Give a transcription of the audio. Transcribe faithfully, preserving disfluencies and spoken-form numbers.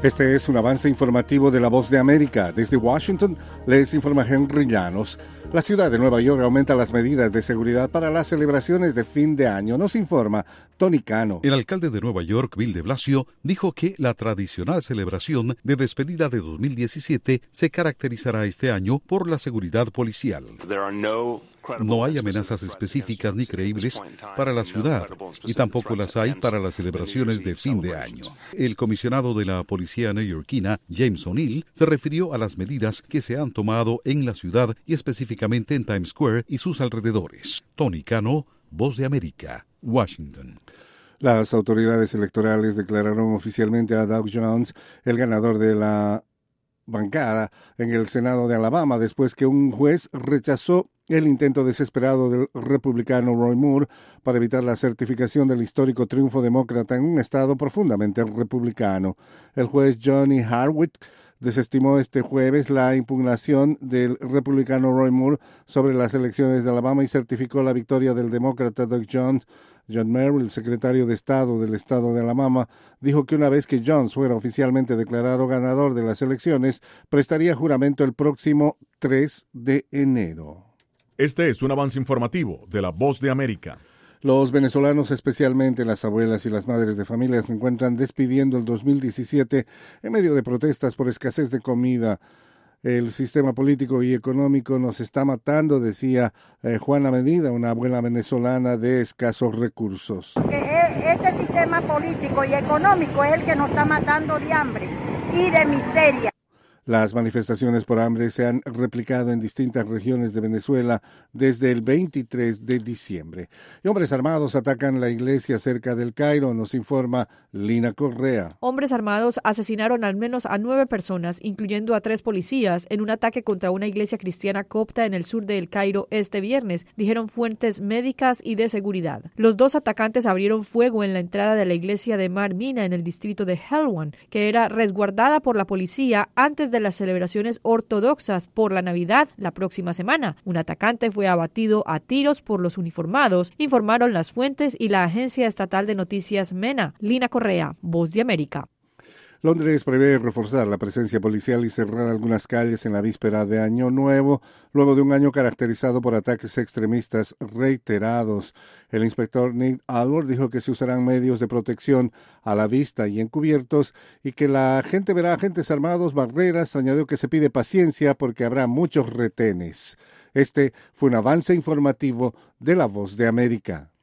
Este es un avance informativo de La Voz de América. Desde Washington les informa Henry Llanos. La ciudad de Nueva York aumenta las medidas de seguridad para las celebraciones de fin de año. Nos informa Tony Cano. El alcalde de Nueva York, Bill de Blasio, dijo que la tradicional celebración de despedida de dos mil diecisiete se caracterizará este año por la seguridad policial. No hay amenazas específicas ni creíbles para la ciudad y tampoco las hay para las celebraciones de fin de año. El comisionado de la policía neoyorquina, James O'Neill, se refirió a las medidas que se han tomado en la ciudad y específicamente en Times Square y sus alrededores. Tony Cano, Voz de América, Washington. Las autoridades electorales declararon oficialmente a Doug Jones el ganador de la bancada en el Senado de Alabama después que un juez rechazó el intento desesperado del republicano Roy Moore para evitar la certificación del histórico triunfo demócrata en un estado profundamente republicano. El juez Johnny Hartwick desestimó este jueves la impugnación del republicano Roy Moore sobre las elecciones de Alabama y certificó la victoria del demócrata Doug Jones. John Merrill, secretario de Estado del estado de Alabama, dijo que una vez que Jones fuera oficialmente declarado ganador de las elecciones, prestaría juramento el próximo tres de enero. Este es un avance informativo de La Voz de América. Los venezolanos, especialmente las abuelas y las madres de familia, se encuentran despidiendo el dos mil diecisiete en medio de protestas por escasez de comida. El sistema político y económico nos está matando, decía eh, Juana Medina, una abuela venezolana de escasos recursos. Que ese sistema político y económico es el que nos está matando de hambre y de miseria. Las manifestaciones por hambre se han replicado en distintas regiones de Venezuela desde el veintitrés de diciembre. Y hombres armados atacan la iglesia cerca del Cairo, nos informa Lina Correa. Hombres armados asesinaron al menos a nueve personas, incluyendo a tres policías, en un ataque contra una iglesia cristiana copta en el sur de El Cairo este viernes, dijeron fuentes médicas y de seguridad. Los dos atacantes abrieron fuego en la entrada de la iglesia de Mar Mina en el distrito de Helwan, que era resguardada por la policía antes de de las celebraciones ortodoxas por la Navidad la próxima semana. Un atacante fue abatido a tiros por los uniformados, informaron las fuentes y la agencia estatal de noticias MENA. Lina Correa, Voz de América. Londres prevé reforzar la presencia policial y cerrar algunas calles en la víspera de Año Nuevo, luego de un año caracterizado por ataques extremistas reiterados. El inspector Nick Albert dijo que se usarán medios de protección a la vista y encubiertos y que la gente verá agentes armados, barreras. Añadió que se pide paciencia porque habrá muchos retenes. Este fue un avance informativo de La Voz de América.